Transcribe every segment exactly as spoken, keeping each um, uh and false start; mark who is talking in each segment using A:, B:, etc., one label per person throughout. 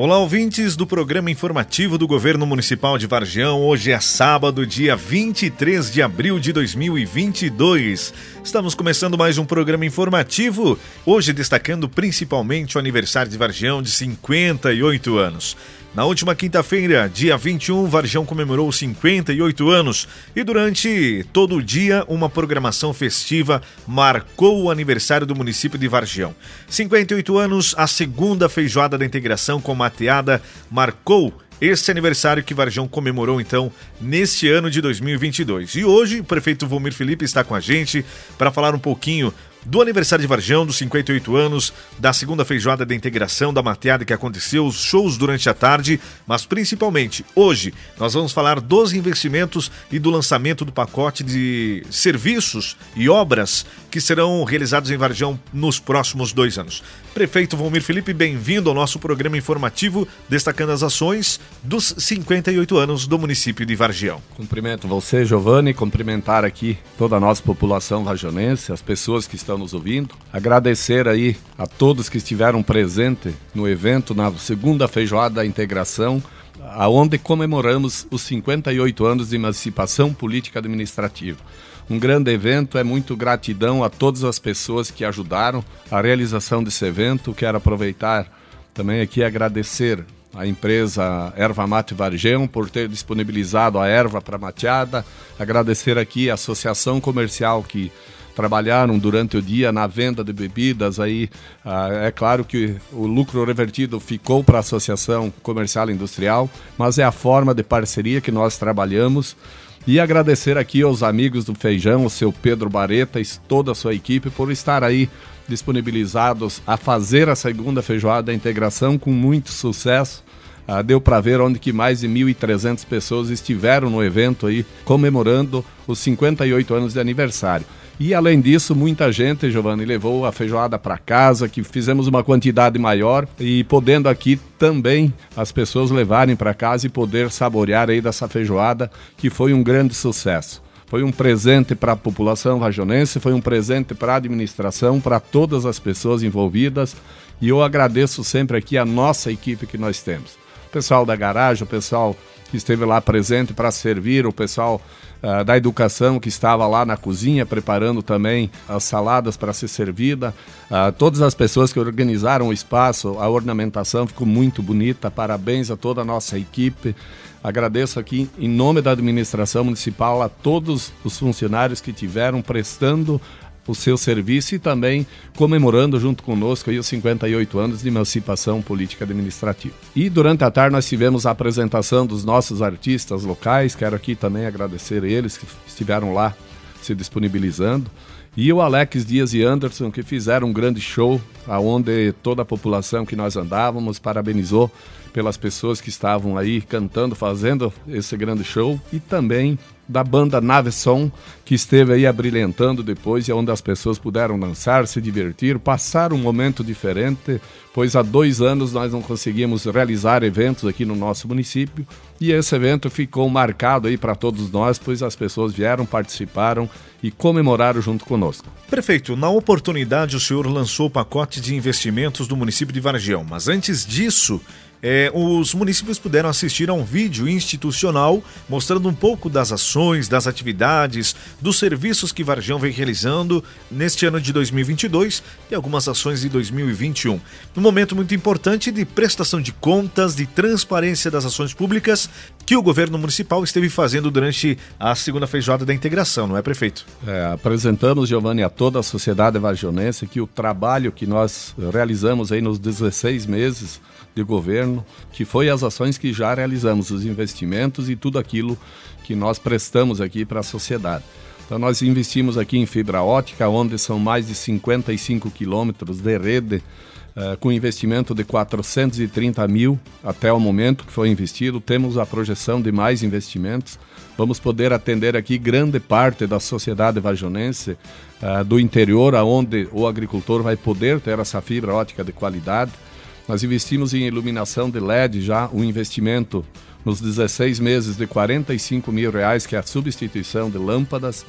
A: Olá, ouvintes do programa informativo do Governo Municipal de Vargião. Hoje é sábado, dia vinte e três de abril de dois mil e vinte e dois. Estamos começando mais um programa informativo, hoje destacando principalmente o aniversário de Vargião de cinquenta e oito anos. Na última quinta-feira, dia vinte e um, Vargião comemorou cinquenta e oito anos e durante todo o dia uma programação festiva marcou o aniversário do município de Vargião. cinquenta e oito anos, a segunda feijoada da integração com mateada marcou este aniversário que Vargião comemorou então neste ano de dois mil e vinte e dois. E hoje o prefeito Volmir Felipe está com a gente para falar um pouquinho do aniversário de Vargião, dos cinquenta e oito anos, da segunda feijoada da integração, da mateada que aconteceu, os shows durante a tarde, mas principalmente hoje nós vamos falar dos investimentos e do lançamento do pacote de serviços e obras que serão realizados em Vargião nos próximos dois anos. Prefeito Volmir Felipe, bem-vindo ao nosso programa informativo, destacando as ações dos cinquenta e oito anos do município de Vargião.
B: Cumprimento você, Giovanni, cumprimentar aqui toda a nossa população vargionense, as pessoas que estão nos ouvindo, agradecer aí a todos que estiveram presentes no evento, na segunda feijoada da integração, aonde comemoramos os cinquenta e oito anos de emancipação política administrativa. Um grande evento, é muito gratidão a todas as pessoas que ajudaram a realização desse evento. Quero aproveitar também aqui e agradecer a empresa Erva Mate Vargião por ter disponibilizado a erva para mateada, agradecer aqui a associação comercial que trabalharam durante o dia na venda de bebidas. Aí ah, é claro que o lucro revertido ficou para a Associação Comercial e Industrial, mas é a forma de parceria que nós trabalhamos. E agradecer aqui aos amigos do Feijão, o seu Pedro Bareta e toda a sua equipe por estar aí disponibilizados a fazer a segunda feijoada da integração com muito sucesso. Ah, deu para ver onde que mais de mil e trezentas pessoas estiveram no evento aí comemorando os cinquenta e oito anos de aniversário. E além disso, muita gente, Giovanni, levou a feijoada para casa, que fizemos uma quantidade maior e podendo aqui também as pessoas levarem para casa e poder saborear aí dessa feijoada, que foi um grande sucesso. Foi um presente para a população vargionense, foi um presente para a administração, para todas as pessoas envolvidas, e eu agradeço sempre aqui a nossa equipe que nós temos. O pessoal da garagem, o pessoal que esteve lá presente para servir, o pessoal uh, da educação que estava lá na cozinha preparando também as saladas para ser servida, uh, todas as pessoas que organizaram o espaço, a ornamentação ficou muito bonita, parabéns a toda a nossa equipe. Agradeço aqui em nome da administração municipal a todos os funcionários que tiveram prestando o seu serviço e também comemorando junto conosco aí os cinquenta e oito anos de emancipação política administrativa. E durante a tarde nós tivemos a apresentação dos nossos artistas locais, quero aqui também agradecer a eles que estiveram lá se disponibilizando, e o Alex Dias e Anderson que fizeram um grande show, onde toda a população que nós andávamos parabenizou pelas pessoas que estavam aí cantando, fazendo esse grande show, e também da banda Nave Som, que esteve aí abrilhantando depois, e onde as pessoas puderam dançar, se divertir, passar um momento diferente, pois há dois anos nós não conseguimos realizar eventos aqui no nosso município, e esse evento ficou marcado aí para todos nós, pois as pessoas vieram, participaram e comemoraram junto conosco.
A: Prefeito, na oportunidade o senhor lançou o pacote de investimentos do município de Vargião, mas antes disso, É, os municípios puderam assistir a um vídeo institucional mostrando um pouco das ações, das atividades, dos serviços que Vargião vem realizando neste ano de dois mil e vinte e dois e algumas ações de dois mil e vinte e um. Um momento muito importante de prestação de contas, de transparência das ações públicas que o governo municipal esteve fazendo durante a segunda feijoada da integração, não é, prefeito?
B: É, apresentamos, Giovanni, a toda a sociedade vargionense que o trabalho que nós realizamos aí nos dezesseis meses de governo, que foi as ações que já realizamos, os investimentos e tudo aquilo que nós prestamos aqui para a sociedade. Então nós investimos aqui em fibra ótica, onde são mais de cinquenta e cinco quilômetros de rede, uh, com investimento de quatrocentos e trinta mil até o momento que foi investido. Temos a projeção de mais investimentos. Vamos poder atender aqui grande parte da sociedade vargionense uh, do interior, onde o agricultor vai poder ter essa fibra ótica de qualidade. Nós investimos em iluminação de L E D já, um investimento nos dezesseis meses de quarenta e cinco mil reais, que é a substituição de lâmpadas.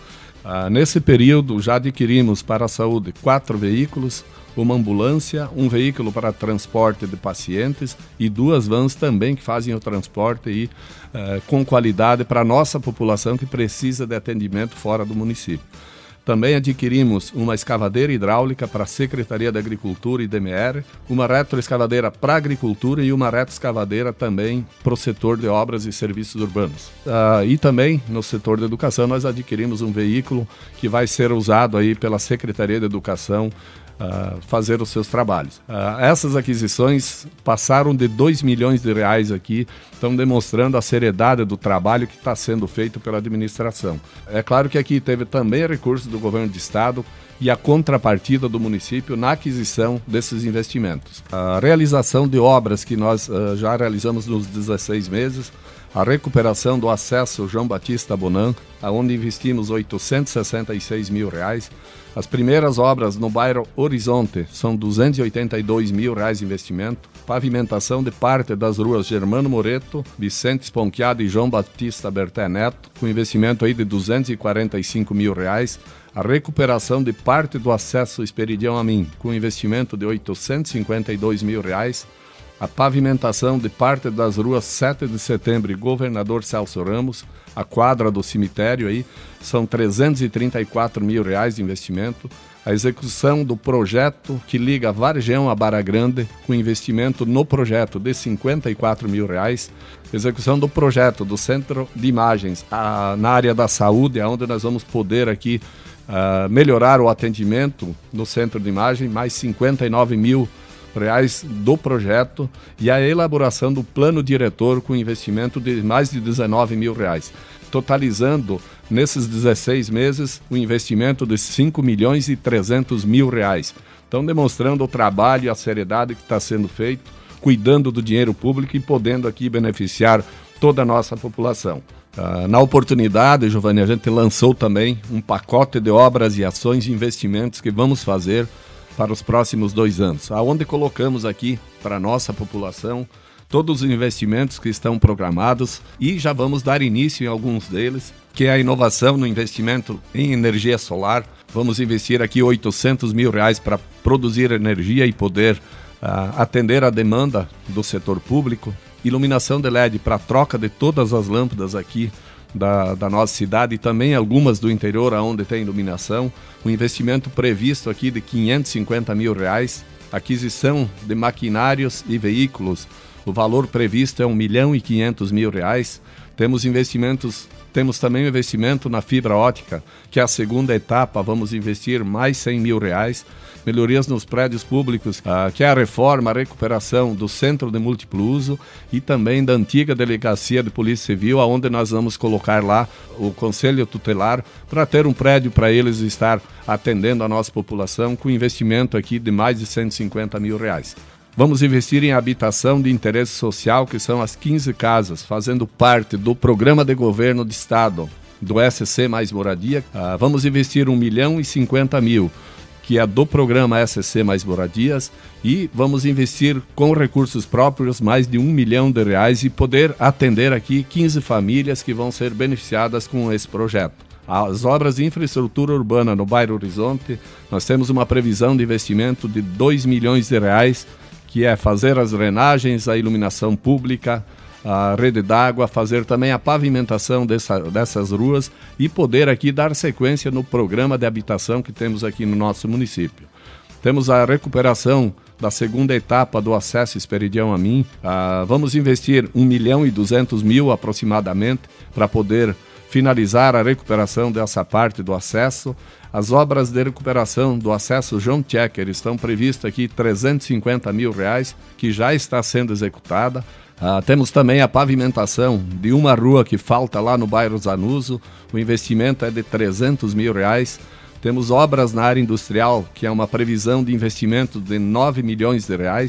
B: Ah, nesse período já adquirimos para a saúde quatro veículos, uma ambulância, um veículo para transporte de pacientes e duas vans também que fazem o transporte aí, uh, com qualidade para a nossa população que precisa de atendimento fora do município. Também adquirimos uma escavadeira hidráulica para a Secretaria da Agricultura e D M R, uma retroescavadeira para a agricultura e uma retroescavadeira também para o setor de obras e serviços urbanos. Uh, e também no setor de educação nós adquirimos um veículo que vai ser usado aí pela Secretaria de Educação Uh, fazer os seus trabalhos. Uh, essas aquisições passaram de dois milhões de reais aqui, estão demonstrando a seriedade do trabalho que está sendo feito pela administração. É claro que aqui teve também recursos do governo do estado e a contrapartida do município na aquisição desses investimentos. A realização de obras que nós uh, já realizamos nos dezesseis meses, a recuperação do acesso João Batista Bonan, onde investimos oitocentos e sessenta e seis mil reais. As primeiras obras no bairro Horizonte são duzentos e oitenta e dois mil reais de investimento. Pavimentação de parte das ruas Germano Moreto, Vicente Esponquiado e João Batista Berté Neto, com investimento aí de duzentos e quarenta e cinco mil reais. A recuperação de parte do acesso Esperidião Amin, com investimento de oitocentos e cinquenta e dois mil reais. A pavimentação de parte das ruas sete de setembro e Governador Celso Ramos, a quadra do cemitério aí, são trezentos e trinta e quatro mil reais de investimento. A execução do projeto que liga Vargião a Barra Grande, com investimento no projeto de cinquenta e quatro mil reais. Execução do projeto do Centro de Imagens a, na área da saúde, onde nós vamos poder aqui uh, melhorar o atendimento no Centro de Imagem, mais cinquenta e nove mil reais do projeto, e a elaboração do plano diretor com investimento de mais de dezenove mil reais, totalizando nesses dezesseis meses o investimento de cinco milhões e trezentos mil reais. Então, demonstrando o trabalho e a seriedade que está sendo feito, cuidando do dinheiro público e podendo aqui beneficiar toda a nossa população. Uh, na oportunidade, Giovanni, a gente lançou também um pacote de obras e ações de investimentos que vamos fazer para os próximos dois anos, aonde colocamos aqui para a nossa população todos os investimentos que estão programados e já vamos dar início em alguns deles, que é a inovação no investimento em energia solar. Vamos investir aqui oitocentos mil reais para produzir energia e poder uh, atender a demanda do setor público. Iluminação de L E D para a troca de todas as lâmpadas aqui Da, da nossa cidade e também algumas do interior onde tem iluminação. Um investimento previsto aqui de quinhentos e cinquenta mil reais. Aquisição de maquinários e veículos. O valor previsto é um milhão e quinhentos mil reais. Temos investimentos, temos também um investimento na fibra ótica, que é a segunda etapa, vamos investir mais cem mil reais. Melhorias nos prédios públicos, ah, que é a reforma, a recuperação do Centro de Múltiplo Uso e também da antiga Delegacia de Polícia Civil, onde nós vamos colocar lá o Conselho Tutelar para ter um prédio para eles estar atendendo a nossa população com investimento aqui de mais de cento e cinquenta mil reais. Vamos investir em habitação de interesse social, que são as quinze casas, fazendo parte do Programa de Governo do Estado, do S C Mais Moradia. Ah, vamos investir um milhão e cinquenta mil, que é do programa S C Mais Moradias, e vamos investir com recursos próprios mais de um milhão de reais e poder atender aqui quinze famílias que vão ser beneficiadas com esse projeto. As obras de infraestrutura urbana no bairro Horizonte, nós temos uma previsão de investimento de dois milhões de reais, que é fazer as drenagens, a iluminação pública, a rede d'água, fazer também a pavimentação dessa, dessas ruas e poder aqui dar sequência no programa de habitação que temos aqui no nosso município. Temos a recuperação da segunda etapa do acesso Esperidião Amin. Ah, vamos investir um milhão e duzentos mil aproximadamente para poder finalizar a recuperação dessa parte do acesso. As obras de recuperação do acesso João Tchecker estão previstas aqui trezentos e cinquenta mil reais, que já está sendo executada. Ah, temos também a pavimentação de uma rua que falta lá no bairro Zanuso, o investimento é de trezentos mil reais. Temos obras na área industrial, que é uma previsão de investimento de nove milhões de reais.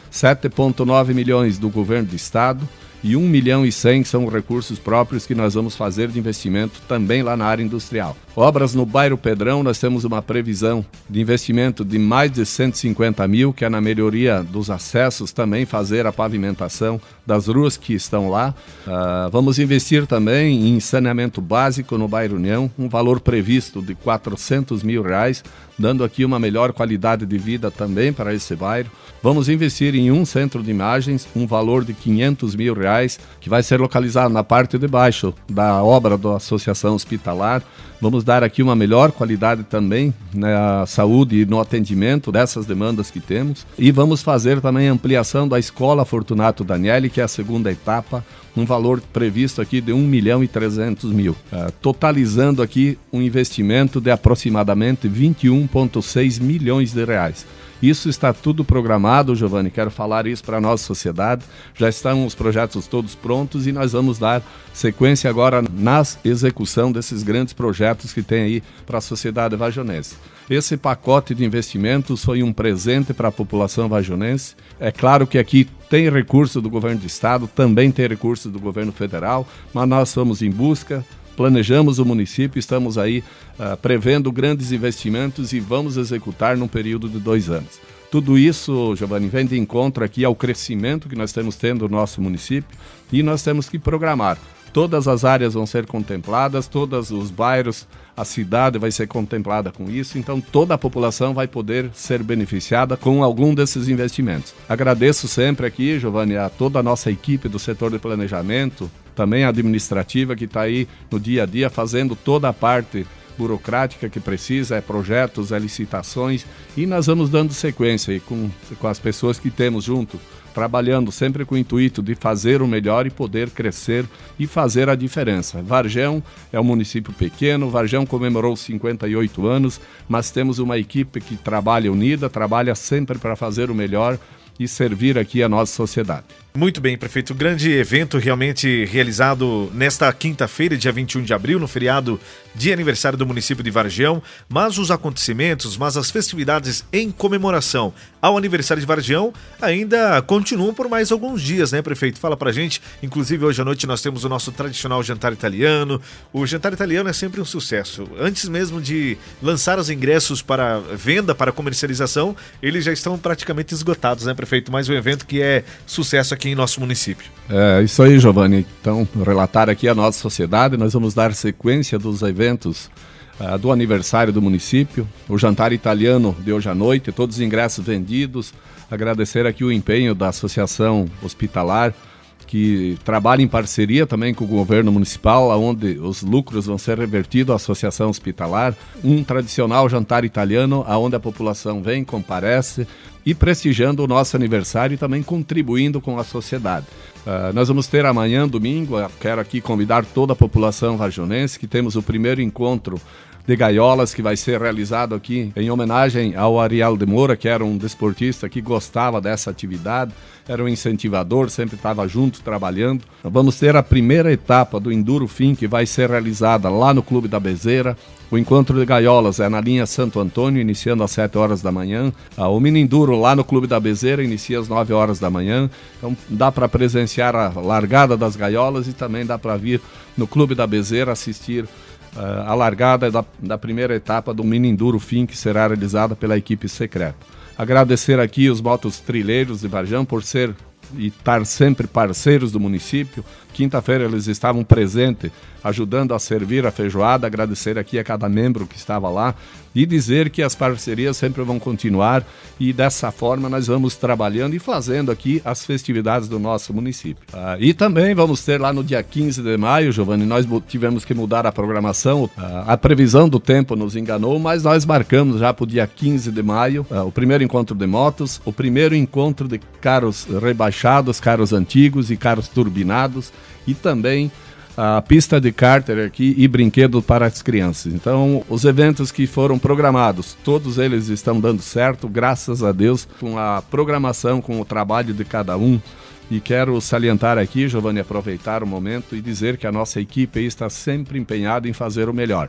B: sete vírgula nove milhões do governo do estado e um milhão e cem são recursos próprios que nós vamos fazer de investimento também lá na área industrial. Obras no bairro Pedrão, nós temos uma previsão de investimento de mais de cento e cinquenta mil, que é na melhoria dos acessos, também fazer a pavimentação das ruas que estão lá. Uh, vamos investir também em saneamento básico no bairro União, um valor previsto de quatrocentos mil reais, dando aqui uma melhor qualidade de vida também para esse bairro. Vamos investir em um centro de imagens, um valor de quinhentos mil reais, que vai ser localizado na parte de baixo da obra da Associação Hospitalar. Vamos dar aqui uma melhor qualidade também na saúde e no atendimento dessas demandas que temos. E vamos fazer também a ampliação da Escola Fortunato Daniele, que é a segunda etapa, um valor previsto aqui de um milhão e trezentos mil, uh, totalizando aqui um investimento de aproximadamente vinte e um vírgula seis milhões de reais. Isso está tudo programado, Giovanni, quero falar isso para a nossa sociedade. Já estão os projetos todos prontos e nós vamos dar sequência agora na execução desses grandes projetos que tem aí para a sociedade vajonense. Esse pacote de investimentos foi um presente para a população vajonense. É claro que aqui tem recurso do governo do estado, também tem recurso do governo federal, mas nós vamos em busca, planejamos o município, estamos aí uh, prevendo grandes investimentos e vamos executar num período de dois anos. Tudo isso, Giovanni, vem de encontro aqui ao crescimento que nós temos tendo no nosso município e nós temos que programar. Todas as áreas vão ser contempladas, todos os bairros, a cidade vai ser contemplada com isso, então toda a população vai poder ser beneficiada com algum desses investimentos. Agradeço sempre aqui, Giovanni, a toda a nossa equipe do setor de planejamento, também a administrativa que está aí no dia a dia fazendo toda a parte burocrática que precisa, é projetos, é licitações, e nós vamos dando sequência aí com, com as pessoas que temos junto, trabalhando sempre com o intuito de fazer o melhor e poder crescer e fazer a diferença. Varjão é um município pequeno, Varjão comemorou cinquenta e oito anos, mas temos uma equipe que trabalha unida, trabalha sempre para fazer o melhor e servir aqui a nossa sociedade.
A: Muito bem, prefeito. Grande evento realmente realizado nesta quinta-feira, dia vinte e um de abril, no feriado de aniversário do município de Vargião, mas os acontecimentos, mas as festividades em comemoração ao aniversário de Vargião ainda continuam por mais alguns dias, né, prefeito? Fala pra gente. Inclusive, hoje à noite nós temos o nosso tradicional jantar italiano. O jantar italiano é sempre um sucesso. Antes mesmo de lançar os ingressos para venda, para comercialização, eles já estão praticamente esgotados, né, prefeito? Mais um evento que é sucesso aqui aqui em nosso município.
B: É isso aí, Giovanni. Então, relatar aqui a nossa sociedade, nós vamos dar sequência dos eventos uh, do aniversário do município, o jantar italiano de hoje à noite, todos os ingressos vendidos, agradecer aqui o empenho da Associação Hospitalar, que trabalha em parceria também com o governo municipal, onde os lucros vão ser revertidos à Associação Hospitalar, um tradicional jantar italiano, onde a população vem, comparece e prestigiando o nosso aniversário e também contribuindo com a sociedade. Uh, nós vamos ter amanhã, domingo, quero aqui convidar toda a população varjonense, que temos o primeiro encontro de gaiolas que vai ser realizado aqui em homenagem ao Ariel de Moura, que era um desportista que gostava dessa atividade, era um incentivador, sempre estava junto trabalhando. Vamos ter a primeira etapa do Enduro Fim, que vai ser realizada lá no Clube da Bezeira. O encontro de gaiolas é na linha Santo Antônio, iniciando às sete horas da manhã. O Mini Enduro lá no Clube da Bezeira inicia às nove horas da manhã. Então dá para presenciar a largada das gaiolas e também dá para vir no Clube da Bezeira assistir Uh, a largada da, da primeira etapa do Mini Enduro Fim, que será realizada pela equipe secreta. Agradecer aqui os motos trilheiros de Varjão por ser e estar sempre parceiros do município. Quinta-feira eles estavam presentes, ajudando a servir a feijoada. Agradecer aqui a cada membro que estava lá e dizer que as parcerias sempre vão continuar e dessa forma nós vamos trabalhando e fazendo aqui as festividades do nosso município. Ah, e também vamos ter lá no dia quinze de maio, Giovanni, nós tivemos que mudar a programação, ah, a previsão do tempo nos enganou, mas nós marcamos já para o dia quinze de maio ah, o primeiro encontro de motos, o primeiro encontro de carros rebaixados, carros antigos e carros turbinados e também a pista de kárter aqui e brinquedo para as crianças. Então, os eventos que foram programados, todos eles estão dando certo, graças a Deus, com a programação, com o trabalho de cada um. E quero salientar aqui, Giovanni, aproveitar o momento e dizer que a nossa equipe está sempre empenhada em fazer o melhor.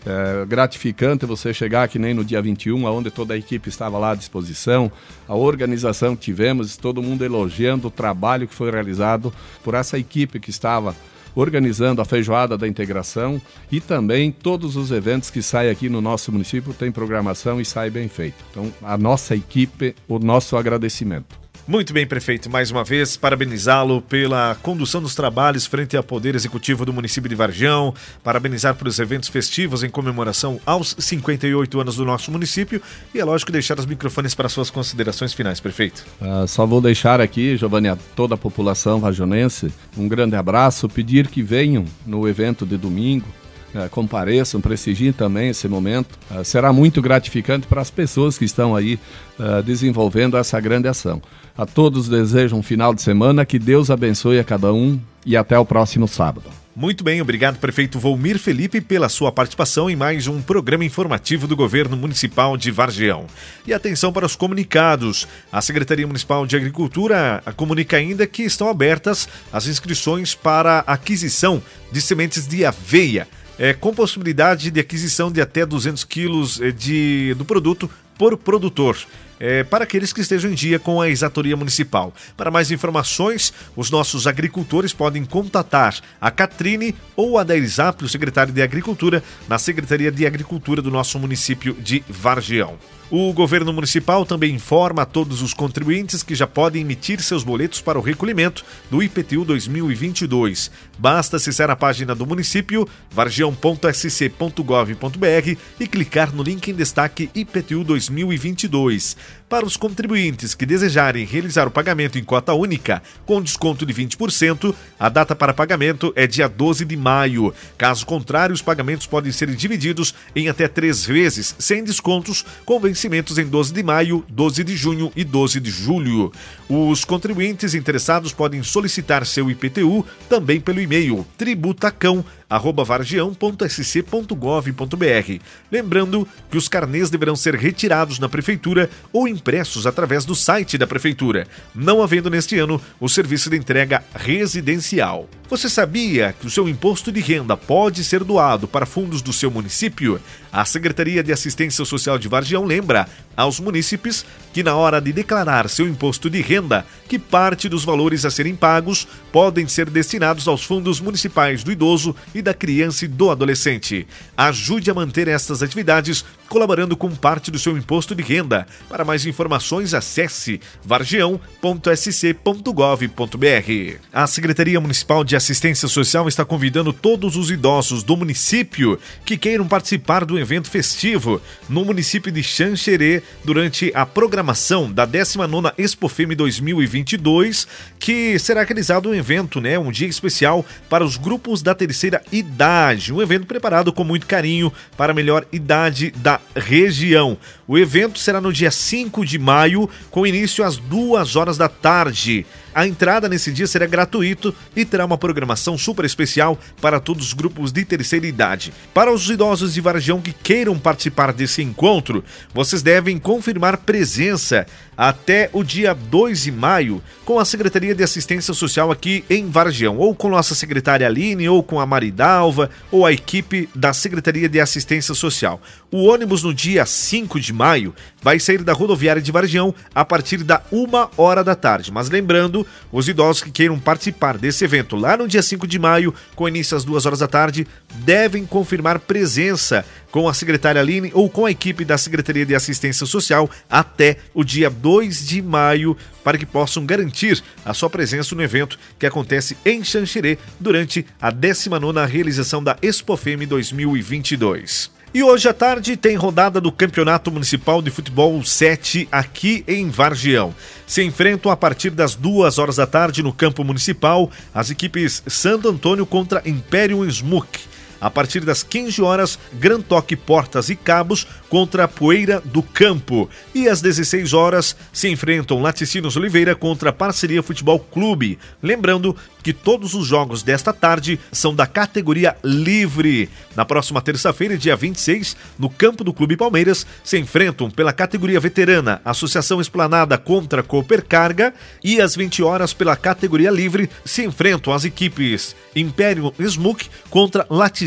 B: É gratificante você chegar que nem no dia vinte e um, onde toda a equipe estava lá à disposição, a organização que tivemos, todo mundo elogiando o trabalho que foi realizado por essa equipe que estava organizando a feijoada da integração e também todos os eventos que saem aqui no nosso município tem programação e sai bem feito. Então, a nossa equipe, o nosso agradecimento.
A: Muito bem, prefeito. Mais uma vez, parabenizá-lo pela condução dos trabalhos frente ao Poder Executivo do município de Vargião, parabenizar pelos eventos festivos em comemoração aos cinquenta e oito anos do nosso município e, é lógico, deixar os microfones para suas considerações finais, prefeito.
B: Uh, só vou deixar aqui, Giovanni, a toda a população vargionense, um grande abraço, pedir que venham no evento de domingo, Uh, compareçam, prestigiem também esse momento. Uh, será muito gratificante para as pessoas que estão aí uh, desenvolvendo essa grande ação. A todos desejo um final de semana, que Deus abençoe a cada um e até o próximo sábado.
A: Muito bem, obrigado, prefeito Volmir Felipe, pela sua participação em mais um programa informativo do Governo Municipal de Vargião. E atenção para os comunicados. A Secretaria Municipal de Agricultura comunica ainda que estão abertas as inscrições para aquisição de sementes de aveia, É, com possibilidade de aquisição de até duzentos quilos de, do produto por produtor, é, para aqueles que estejam em dia com a exatoria municipal. Para mais informações, os nossos agricultores podem contatar a Catrine ou a Dair Zap, o secretário de Agricultura, na Secretaria de Agricultura do nosso município de Vargião. O governo municipal também informa a todos os contribuintes que já podem emitir seus boletos para o recolhimento do I P T U dois mil e vinte e dois. Basta acessar a página do município, vargião ponto s c ponto gov ponto b r, e clicar no link em destaque I P T U dois mil e vinte e dois. Para os contribuintes que desejarem realizar o pagamento em cota única, com desconto de vinte por cento, a data para pagamento é dia doze de maio. Caso contrário, os pagamentos podem ser divididos em até três vezes, sem descontos, com vencimentos em doze de maio, doze de junho e doze de julho. Os contribuintes interessados podem solicitar seu I P T U também pelo e-mail tributacão arroba vargião ponto s c ponto gov ponto b r. Lembrando que os carnês deverão ser retirados na prefeitura ou impressos através do site da prefeitura, não havendo neste ano o serviço de entrega residencial. Você sabia que o seu imposto de renda pode ser doado para fundos do seu município? A Secretaria de Assistência Social de Vargião lembra aos munícipes que, na hora de declarar seu imposto de renda, que parte dos valores a serem pagos podem ser destinados aos fundos municipais do idoso e da criança e do adolescente. Ajude a manter estas atividades colaborando com parte do seu imposto de renda. Para mais informações, acesse vargião ponto s c ponto gov ponto b r. A Secretaria Municipal de Assistência Social está convidando todos os idosos do município que queiram participar do evento festivo no município de Xanxerê durante a programação da décima nona Expofeme dois mil e vinte e dois, que será realizado um evento, né, um dia especial para os grupos da terceira idade, um evento preparado com muito carinho para a melhor idade da região. O evento será no dia cinco de maio, com início às duas horas da tarde. A entrada nesse dia será gratuito e terá uma programação super especial para todos os grupos de terceira idade. Para os idosos de Vargião que queiram participar desse encontro, vocês devem confirmar presença até o dia dois de maio com a Secretaria de Assistência Social aqui em Vargião, ou com nossa secretária Aline, ou com a Maridalva, ou a equipe da Secretaria de Assistência Social. O ônibus no dia cinco de maio vai sair da rodoviária de Vargião a partir da uma hora da tarde. Mas lembrando, os idosos que queiram participar desse evento lá no dia cinco de maio, com início às duas horas da tarde, devem confirmar presença com a secretária Aline ou com a equipe da Secretaria de Assistência Social até o dia dois de maio, para que possam garantir a sua presença no evento que acontece em Xanxerê durante a décima nona realização da Expofeme dois mil e vinte e dois. E hoje à tarde tem rodada do Campeonato Municipal de Futebol sete aqui em Vargião. Se enfrentam a partir das duas horas da tarde no campo municipal as equipes Santo Antônio contra Imperium Smook. A partir das quinze horas, Gran Toque Portas e Cabos contra a Poeira do Campo. E às dezesseis horas se enfrentam Laticínios Oliveira contra a Parceria Futebol Clube. Lembrando que todos os jogos desta tarde são da categoria livre. Na próxima terça-feira, dia vinte e seis, no campo do Clube Palmeiras, se enfrentam pela categoria veterana Associação Esplanada contra Cooper Carga, e às vinte horas pela categoria livre se enfrentam as equipes Imperium Smook contra Laticínios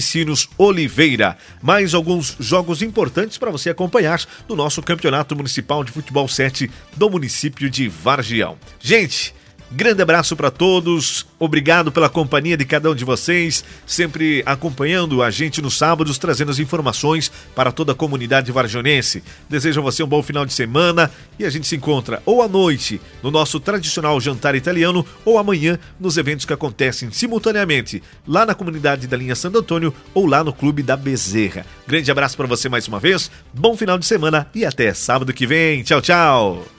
A: Ensinos Oliveira. Mais alguns jogos importantes para você acompanhar no nosso Campeonato Municipal de Futebol sete do município de Vargião. Gente, grande abraço para todos, obrigado pela companhia de cada um de vocês, sempre acompanhando a gente nos sábados, trazendo as informações para toda a comunidade vargionense. Desejo a você um bom final de semana e a gente se encontra ou à noite no nosso tradicional jantar italiano ou amanhã nos eventos que acontecem simultaneamente lá na comunidade da linha Santo Antônio ou lá no Clube da Bezerra. Grande abraço para você mais uma vez, bom final de semana e até sábado que vem. Tchau, tchau!